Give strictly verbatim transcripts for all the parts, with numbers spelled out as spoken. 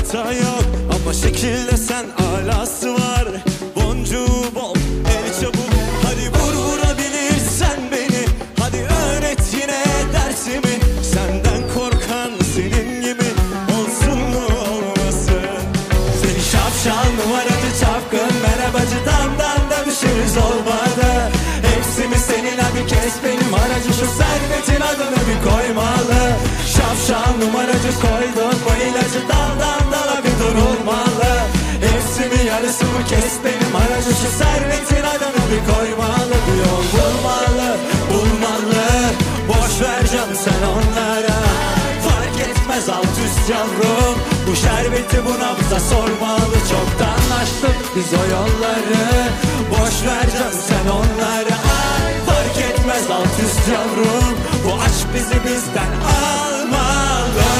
hata yok ama şekilde sen alası var. Boncuğu bol, el çabuk, hadi vur vurabilirsen beni. Hadi öğret yine dersimi, senden korkan senin gibi olsun mu olmasın. Seni şapşal numaracı çapkın merhabacı damdan da düşeriz olmadı. Hepsi mi senin, hadi kes benim aracı, şu servetin adını bir koymalı. Şapşal numaracı koydun bu ilacı, daldan dala bir durulmalı. Hepsi mi yarısı mı, kes benim aracı, şu servetin adını bir koymalı. Bir yol bulmalı, bulmalı, boş ver canım sen onlara. Fark etmez alt üst yavrum, bu şerbeti bu nabza sormalı. Çoktan açtık biz o yolları, boş ver canım sen onlara. Ay, fark etmez alt üst yavrum, bu aşk bizi bizden almalı.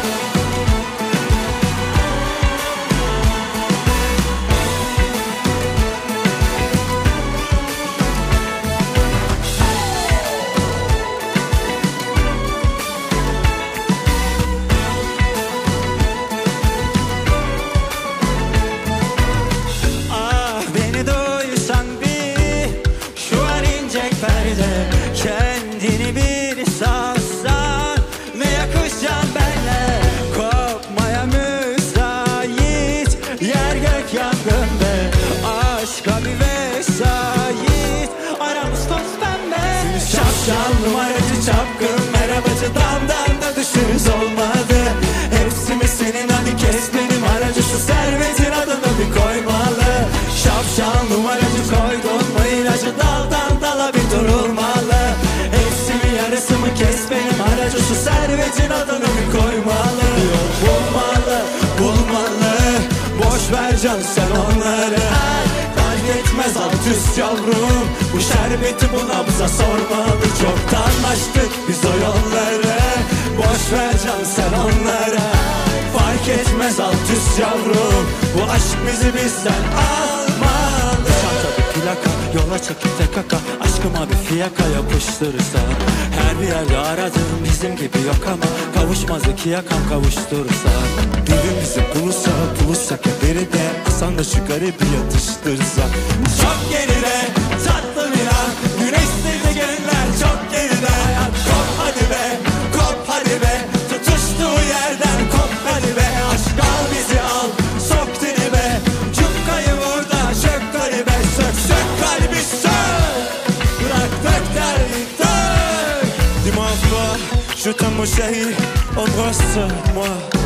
Kendini bir satsan ne yakışacaksın benle. Kopmaya müsait yer gök yangın be. Aşka bir vesait, aramız toz pembe. Şapşal numaracı çapkın merhabacı damdan da düşürüz olmadı. Hepsi mi senin, hadi kes benim aracı, şu servetin adını bir koymalı. Şapşal numaracı koydun mu ilacı, daldan dala bir durulmalı. Hepsi mi yarısı mı, kes benim aracı, şu servetin adını bir koymalı. Yol bulmalı, bulmalı, boş ver can sen onları. Fark etmez alt üst yavrum, bu şerbeti bu nabza sormalı. Çoktan açtık biz o yolları, boş ver can sen onlara. Fark etmez alt üst yavrum, bu aşk bizi bizden almalı. Çanta bir plaka, yola çekip tek kaka, aşkıma bir fiyaka yapıştırırsa. Her bir yerde aradığım bizim gibi yok ama kavuşmaz iki yakam kavuşturursa. Birbirimizi bulursa bulursak ya biri de Hasan da şu garibi yatıştırsa. Çok geride tatlı bir an, güneşsizde gelinler çok geride. Kop hadi be, kop hadi be, tutuştuğu yerden kop hadi be. Aşk al bizi al, sok dibe, cukkayı burada çök garibe. Sök sök kalbi sök, bırak dök derdi dök. Dis-moi pas, je t'aime mon chéri, embrasse-moi.